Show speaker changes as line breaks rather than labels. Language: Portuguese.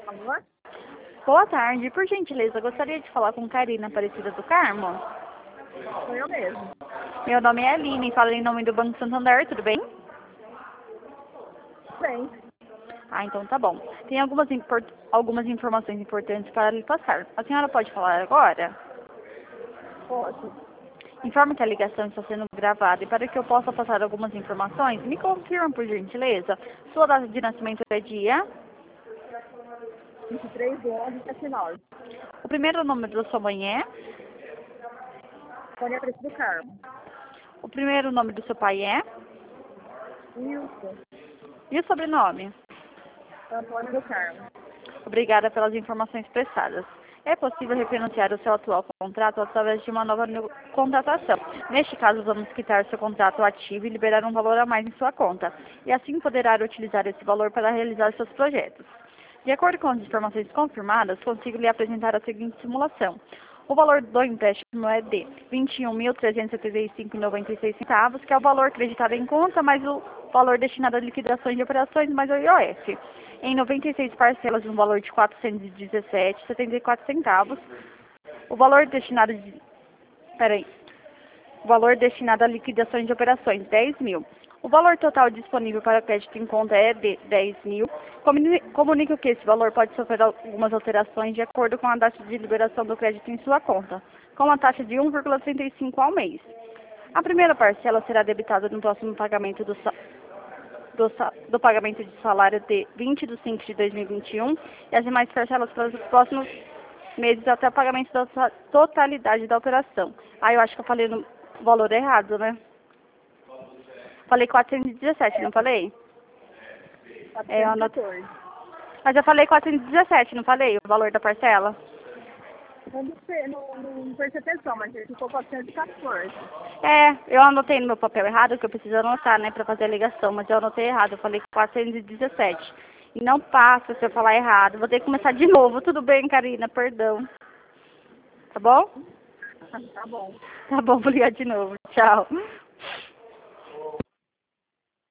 Alô?
Boa tarde, por gentileza, gostaria de falar com Karina Aparecida do Carmo.
Sou eu mesmo.
Meu nome é Aline, falo em nome do Banco Santander, tudo bem?
Bem,
Ah, então tá bom. Tem algumas informações importantes para lhe passar. A senhora pode falar agora?
posso.
Informe que a ligação está sendo gravada e para que eu possa passar algumas informações, me confirma, por gentileza, sua data de nascimento é dia,
23/11/79.
o primeiro nome da sua mãe é,
Antônia Aparecida do Carmo.
o primeiro nome do seu pai é,
Wilson.
e o sobrenome?
Antônio do Carmo.
Obrigada pelas informações prestadas. É possível refinanciar o seu atual contrato através de uma nova contratação. Neste caso, vamos quitar seu contrato ativo e liberar um valor a mais em sua conta. E assim poderá utilizar esse valor para realizar seus projetos. De acordo com as informações confirmadas, consigo lhe apresentar a seguinte simulação. O valor do empréstimo é de R$ 21.375,96, que é o valor acreditado em conta, mais o valor destinado a liquidações de operações, mais o IOF. Em 96 parcelas, no valor de R$ 417,74. O valor destinado o valor destinado a liquidações de operações, 10 mil. O valor total disponível para crédito em conta é de 10 mil. Comunico que esse valor pode sofrer algumas alterações de acordo com a data de liberação do crédito em sua conta, com uma taxa de 1,35 ao mês. A primeira parcela será debitada no próximo pagamento do pagamento de salário de 20/5/2021 e as demais parcelas para os próximos meses até o pagamento da totalidade da operação. Ah, eu acho que eu falei no valor errado, né? Falei 417, não falei? Eu anotei.
414.
Mas eu falei 417, não falei o valor da parcela?
Não prestei atenção, mas ele ficou 414.
Eu anotei no meu papel errado, que eu preciso anotar, né, pra fazer a ligação, mas eu anotei errado, eu falei 417. E não passa se eu falar errado, vou ter que começar de novo. Tudo bem, Karina, perdão. Tá bom?
Tá bom.
Tá bom, vou ligar de novo. Tchau.